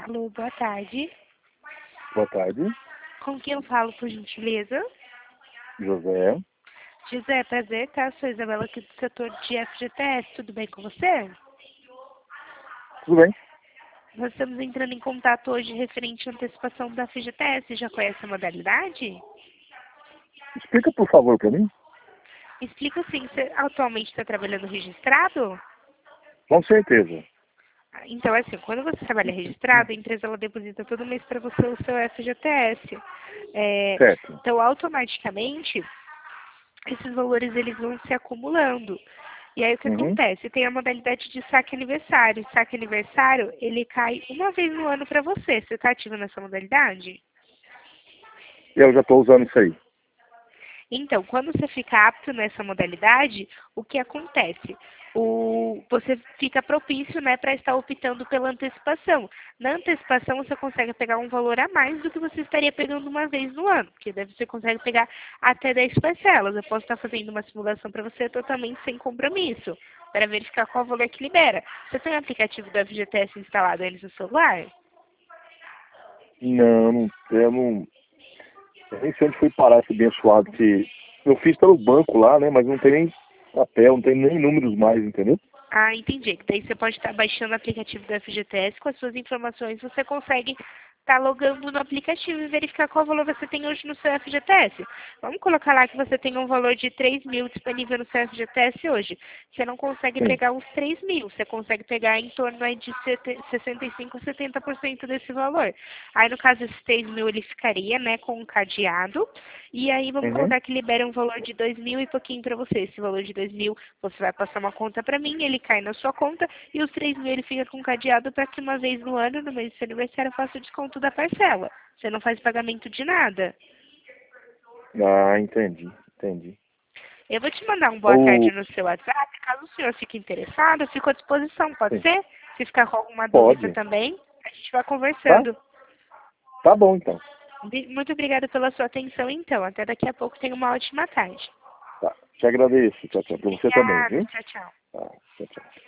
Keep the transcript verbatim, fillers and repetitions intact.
Alô, boa tarde. Boa tarde, Com quem eu falo, por gentileza? José. José, prazer, tá? Sou Isabela aqui do setor de F G T S. Tudo bem com você? Tudo bem? Nós estamos entrando em contato hoje referente à antecipação da F G T S. Já conhece a modalidade? Explica, por favor, para mim. Explico sim. Você atualmente está trabalhando registrado? Com certeza. Então, assim, quando você trabalha registrado, a empresa ela deposita todo mês para você o seu F G T S. É, Certo. então, automaticamente, esses valores eles vão se acumulando. E aí o que Uhum. acontece? Tem a modalidade de saque aniversário. Saque aniversário, ele cai uma vez no ano para você. Você está ativo nessa modalidade? Eu já estou usando isso aí. Então, quando você fica apto nessa modalidade, o que acontece? O, você fica propício, né, para estar optando pela antecipação. Na antecipação, você consegue pegar um valor a mais do que você estaria pegando uma vez no ano, porque daí você consegue pegar até dez parcelas. Eu posso estar fazendo uma simulação para você totalmente sem compromisso, para verificar qual valor que libera. Você tem o aplicativo da F G T S instalado aí no seu celular? Não, não, eu não. Eu nem sei onde foi parar esse abençoado que. Eu fiz pelo banco lá, né? Mas não tem nem papel, não tem nem números mais, entendeu? Ah, entendi. Que daí você pode estar baixando o aplicativo do F G T S com as suas informações, você consegue estar logando no aplicativo e verificar qual valor você tem hoje no seu F G T S. Vamos colocar lá que você tem um valor de três mil disponível no seu F G T S hoje. Você não consegue Sim. pegar os três mil, você consegue pegar em torno aí de sessenta e cinco, setenta por cento desse valor. Aí, no caso, esses três mil ele ficaria, né, com um cadeado. E aí, vamos Uhum. colocar que libera um valor de dois mil e pouquinho para você. Esse valor de dois mil, você vai passar uma conta para mim, ele cai na sua conta, e os três mil ele fica com cadeado para que uma vez no ano, no mês do seu aniversário, eu faça o desconto da parcela. Você não faz pagamento de nada. Ah, entendi, entendi. Eu vou te mandar um boa tarde O... no seu WhatsApp, caso o senhor fique interessado, eu fico à disposição, pode Sim. ser? Se ficar com alguma dúvida Pode. também, a gente vai Tá? conversando. Tá bom, então. Muito obrigada pela sua atenção, então. Até daqui a pouco. Tenha uma ótima tarde. Tá. Te agradeço. Tchau, tchau. Pra você também, Obrigada. viu? Tchau, tchau. Tá. Tchau, tchau.